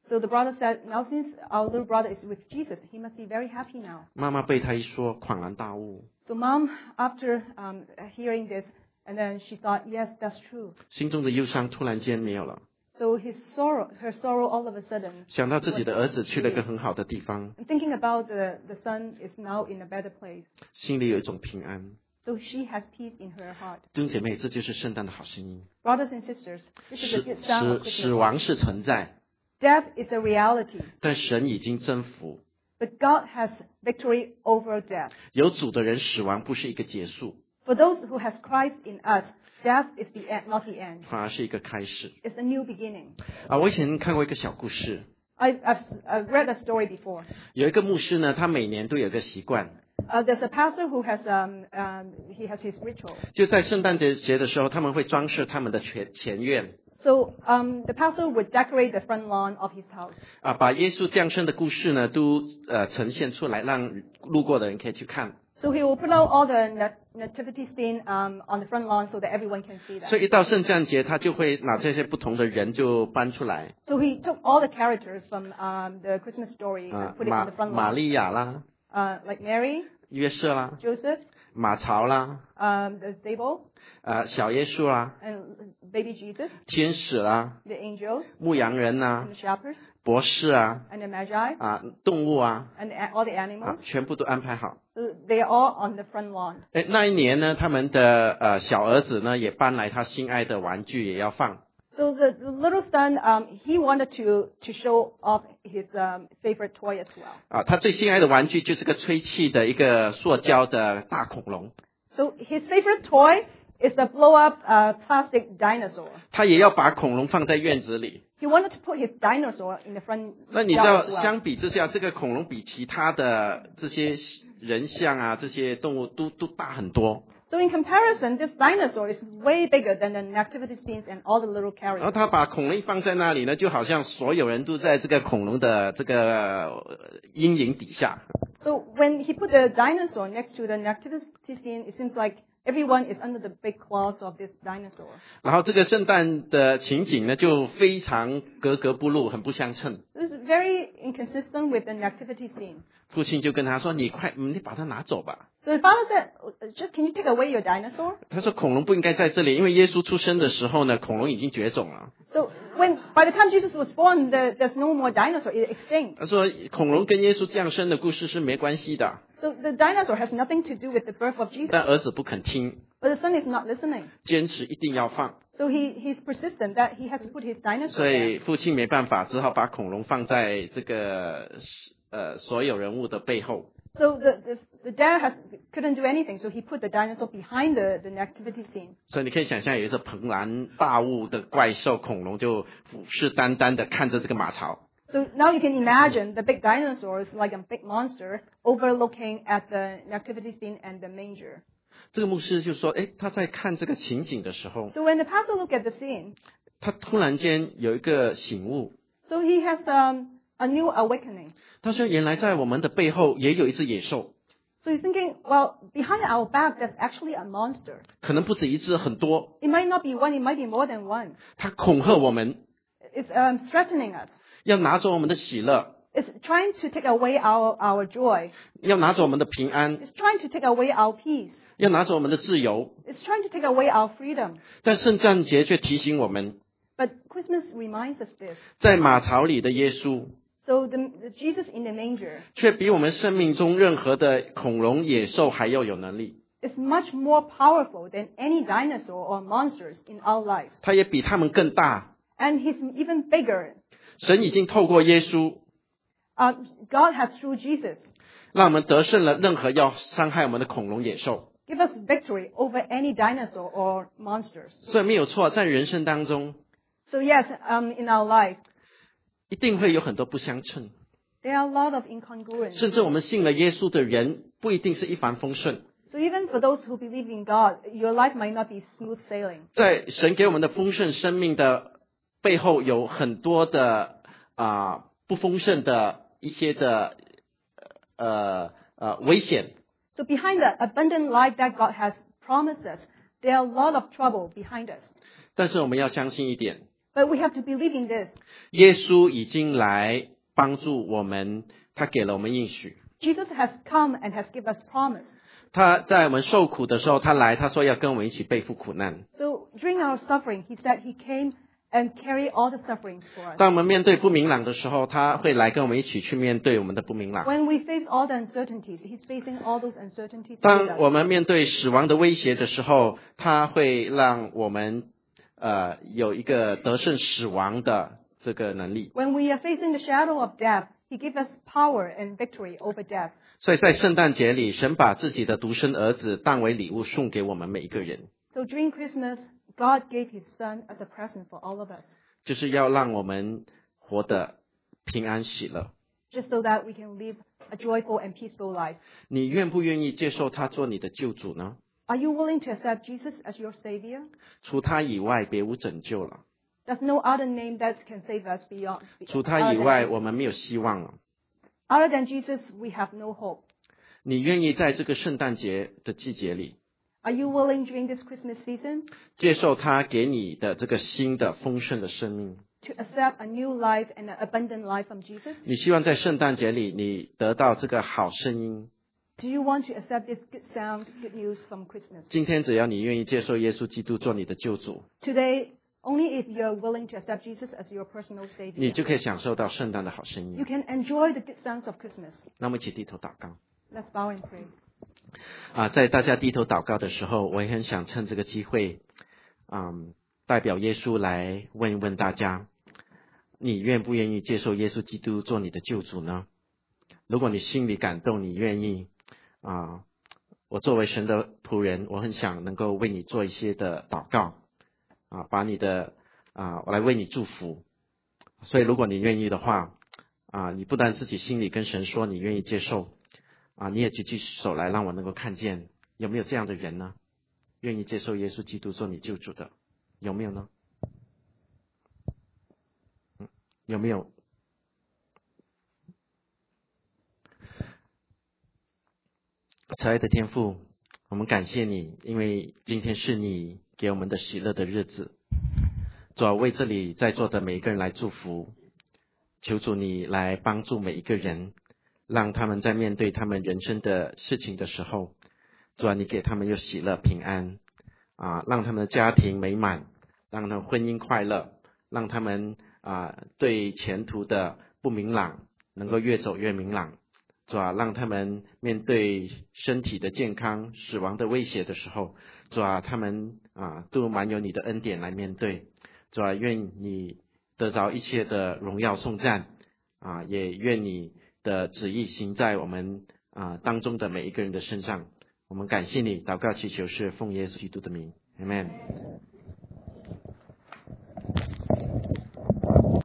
So the brother said, now since our little brother is with Jesus, he must be very happy now. 妈妈被他一说，恍然大悟， So mom, after um, hearing this, and then she thought, yes, that's true. 心中的忧伤突然间没有了， So his sorrow, her sorrow all of a sudden, 想到自己的儿子去了一个很好的地方， and thinking about the, the son is now in a better place. 心里有一种平安。 So she has peace in her heart. 弟兄姐妹，这就是圣诞的好声音。 Brothers and sisters, this is 死 a good sound of 死死 Christmas. 亡是存在， Death is a reality, 但神已经征服。 but God has victory over death. 有主的人，死亡不是一个结束， For those who has Christ in us, death is the end, not the end. 反而是一个开始。 It's a new beginning. 啊，我以前看过一个小故事， I, I've, I've read a story before. 有一个牧师呢，他每年都有一个习惯， Uh, there's a pastor who has um, um, he has his ritual. 就在圣诞节节的时候，他们会装饰他们的前前院， So um, the pastor would decorate the front lawn of his house. 啊，把耶稣降生的故事呢，都呃呈现出来，让路过的人可以去看。 So he will put out all the nat- nativity scene um, on the front lawn so that everyone can see 所 that. 以一到圣诞节，他就会拿这些不同的人就搬出来， So he took all the characters from um, the Christmas story 啊 and，put it 玛 on the front 玛 lawn. 利亚啦， Uh, like Mary, 约瑟啦， Joseph, 马槽啦， um, the stable, 呃，小耶稣啦， and baby Jesus, 天使啦， the angels, 牧羊人呐 and，the shepherds, 博士啊， and the magi, 啊，动物啊， and the, all the 啊， animals. 全部都安排好。 So they are all on the front lawn. 哎，那一年呢，他们的呃小儿子呢也搬来他心爱的玩具也要放， So the, the little son, um, he wanted to, to show off his um, favorite toy as well. 啊，他最心爱的玩具就是个吹气的一个塑胶的大恐龙， So his favorite toy is a blow-up uh, plastic dinosaur. 他也要把恐龙放在院子里。 He wanted to put his dinosaur in the front 那你知 yard 道， as well. 相比之下，这个恐龙比其他的这些人像啊，这些动物都都大很多。 So in comparison, this dinosaur is way bigger than the nativity scenes and all the little 然后 characters. 他把恐龙一放在那里呢，就好像所有人都在这个恐龙的这个呃阴影底下。 So when he put the dinosaur next to the nativity scene, it seems like everyone is under the big claws of this dinosaur. 然后这个圣诞的情景呢，就非常格格不入，很不相称。 This is very inconsistent with the nativity scene. 父亲就跟他说：“你快，嗯你把它拿走吧。 So the father said, "Just can you take away your dinosaur?" ” 他说：“恐龙不应该在这里，因为耶稣出生的时候呢，恐龙已经绝种了。 So when by the time Jesus was born, the, there's no more dinosaur; it extinct. 他说：“恐龙跟耶稣降生的故事是没关系的。 So the dinosaur has nothing to do with the birth of ” Jesus. 但儿子不肯听， But the son is not listening. 坚持一定要放， So he, he's persistent that he has to put his dinosaur 所 there. 以父亲没办法，只好把恐龙放在这个呃所有人物的背后。 So the, the, the dad has, couldn't do anything, so he put the dinosaur behind the, the nativity scene. 所以你可以想象，有一只庞然大物的怪兽恐龙就虎视眈眈的看着这个马槽。 So now you can imagine the big dinosaur is like a big monster overlooking at the nativity scene and the manger. 这个牧师就说：“哎，他在看这个情景的时候， So when the pastor looked at the scene, 他突然间有一个醒悟， so he has um, a new awakening. 他说：原来在我们的背后也有一只野兽， So he's thinking, well, behind our back, there's actually a monster. 可能不止一只，很多。 It might not be one, it might be more than one. 他恐吓我们， It's um, threatening us. 要拿走我们的喜乐， It's trying to take away our, our joy. 要拿走我们的平安， It's trying to take away our peace. 要拿走我们的自由。 It's trying to take away our freedom. 但圣诞节却提醒我们， But Christmas reminds us this. 在马槽里的耶稣， So the, the Jesus in the manger 却比我们生命中任何的恐龙、野兽还要有能力。 is much more powerful than any dinosaur or monsters in our lives. 他也比他们更大。 And he's even bigger. 神已经透过耶稣， Uh, God has through Jesus 让我们得胜了任何要伤害我们的恐龙、野兽。 give us victory over any dinosaur or monsters. 所以没有错，在人生当中， So yes, um, in our life, 一定会有很多不相称， there are a lot of incongruence. 甚至我们信了耶稣的人，不一定是一帆风顺。 So even for those who believe in God, your life might not be smooth sailing. 在神给我们的丰盛生命的背后，有很多的啊、不丰盛的一些的呃呃危险。 So behind the abundant life that God has promised us, there are a lot of trouble behind us. 但是我们要相信一点， But we have to believe in this. 耶稣已经来帮助我们，他给了我们应许。 Jesus has come and has given us promise. 他在我们受苦的时候，他来，他说要跟我们一起背负苦难。 So during our suffering, he said he came and carried all the sufferings for us. 当我们面对不明朗的时候，他会来跟我们一起去面对我们的不明朗。 When we face all the uncertainties, he's facing all those uncertainties with 当 us. 我们面对死亡的威胁的时候，他会让我们呃有一个得胜死亡的这个能力。 When we are facing the shadow of death, he gives us power and victory over death. 所以在圣诞节里，神把自己的独生儿子当为礼物送给我们每一个人， So during Christmas, God gave his son as a present for all of us, 就是要让我们活得平安喜乐。 just so that we can live a joyful and peaceful life. 你愿不愿意接受他做你的救主呢？ Are you willing to accept Jesus as your Savior? 除他以外，别无拯救了。 There's no other name that can save us beyond. 除他 other 以 than 外， Jesus. 我们没有希望了。 Other than Jesus, we have no hope. 你愿意在这个圣诞节的季节里， Are you willing during this Christmas season 接受他给你的这个新的丰盛的生命？ to accept a new life and an abundant life from Jesus? 你希望在圣诞节里，你得到这个好声音？ Do you want to accept this good sound, good news from Christmas? 今天只要你愿意接受耶稣基督做你的救主， Today, only if you're willing to accept Jesus as your personal 你 Savior, 就可以享受到圣诞的好声 you 音。 can enjoy the good sounds of Christmas. 那我们一起低头祷告。 Let's bow and pray. 啊，在大家低头祷告的时候，我也很想趁这个机会，嗯，代表耶稣来问一问大家，你愿不愿意接受耶稣基督做你的救主呢？如果你心里感动，你愿意啊，我作为神的仆人，我很想能够为你做一些的祷告，啊，把你的啊，我来为你祝福。所以如果你愿意的话，啊，你不但自己心里跟神说你愿意接受。啊，你也举起手来，让我能够看见，有没有这样的人呢？愿意接受耶稣基督做你救主的，有没有呢？嗯，有没有？慈爱的天父，我们感谢你，因为今天是你给我们的喜乐的日子。主啊，为这里在座的每一个人来祝福，求主你来帮助每一个人。让他们在面对他们人生的事情的时候，主啊，你给他们有喜乐平安啊，让他们的家庭美满，让他们婚姻快乐，让他们啊对前途的不明朗能够越走越明朗。主啊，让他们面对身体的健康、死亡的威胁的时候，主啊，他们啊都满有你的恩典来面对。主啊，愿你得着一切的荣耀颂赞啊，也愿你的旨意行在我们啊当中的每一个人的身上，我们感谢你，祷告祈求是奉耶稣基督的名 ，Amen。